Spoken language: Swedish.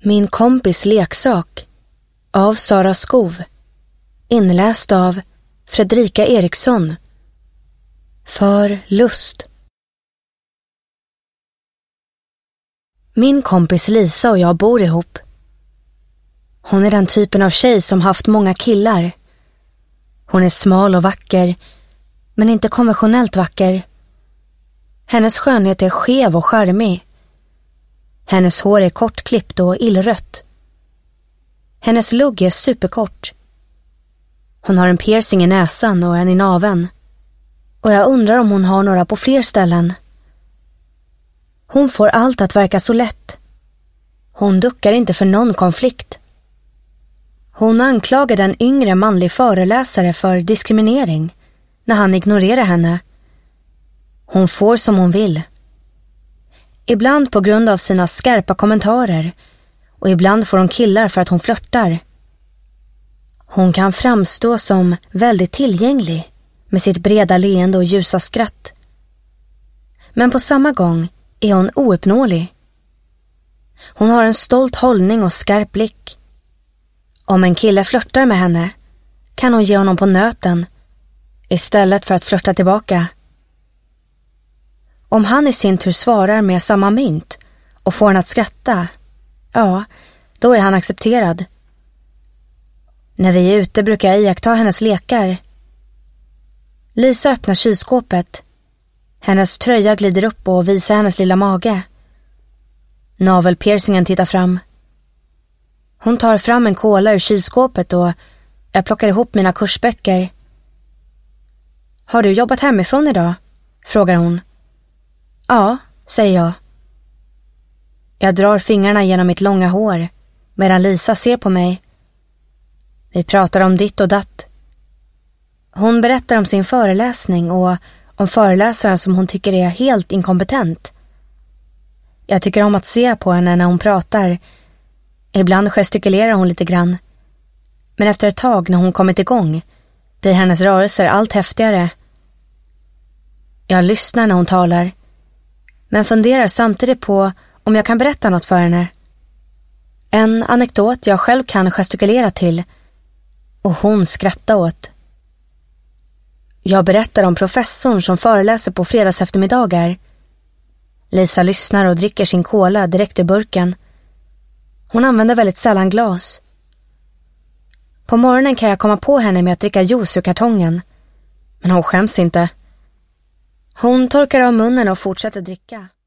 Min kompis leksak av Sara Skov. Inläst av Fredrika Eriksson. För lust. Min kompis Lisa och jag bor ihop. Hon är den typen av tjej som haft många killar. Hon är smal och vacker, men inte konventionellt vacker. Hennes skönhet är skev och charmig. Hennes hår är kortklippt och illrött. Hennes lugg är superkort. Hon har en piercing i näsan och en i naveln. Och jag undrar om hon har några på fler ställen. Hon får allt att verka så lätt. Hon duckar inte för någon konflikt. Hon anklagade en yngre manlig föreläsare för diskriminering när han ignorerar henne. Hon får som hon vill. Ibland på grund av sina skarpa kommentarer och ibland får hon killar för att hon flörtar. Hon kan framstå som väldigt tillgänglig med sitt breda leende och ljusa skratt. Men på samma gång är hon ouppnåelig. Hon har en stolt hållning och skarp blick. Om en kille flörtar med henne kan hon ge honom på nöten istället för att flörta tillbaka. Om han i sin tur svarar med samma mynt och får henne att skratta, ja, då är han accepterad. När vi är ute brukar jag iaktta hennes lekar. Lisa öppnar kylskåpet. Hennes tröja glider upp och visar hennes lilla mage. Navelpiercingen tittar fram. Hon tar fram en cola ur kylskåpet och jag plockar ihop mina kursböcker. Har du jobbat hemifrån idag? Frågar hon. Ja, säger jag. Jag drar fingrarna genom mitt långa hår medan Lisa ser på mig. Vi pratar om ditt och datt. Hon berättar om sin föreläsning och om föreläsaren som hon tycker är helt inkompetent. Jag tycker om att se på henne när hon pratar. Ibland gestikulerar hon lite grann. Men efter ett tag när hon kommit igång blir hennes rörelser allt häftigare. Jag lyssnar när hon talar, men funderar samtidigt på om jag kan berätta något för henne. En anekdot jag själv kan gestikulera till och hon skrattar åt. Jag berättar om professorn som föreläser på fredags eftermiddagar. Lisa lyssnar och dricker sin cola direkt ur burken. Hon använder väldigt sällan glas. På morgonen kan jag komma på henne med att dricka juice ur kartongen. Men hon skäms inte. Hon torkar av munnen och fortsätter dricka.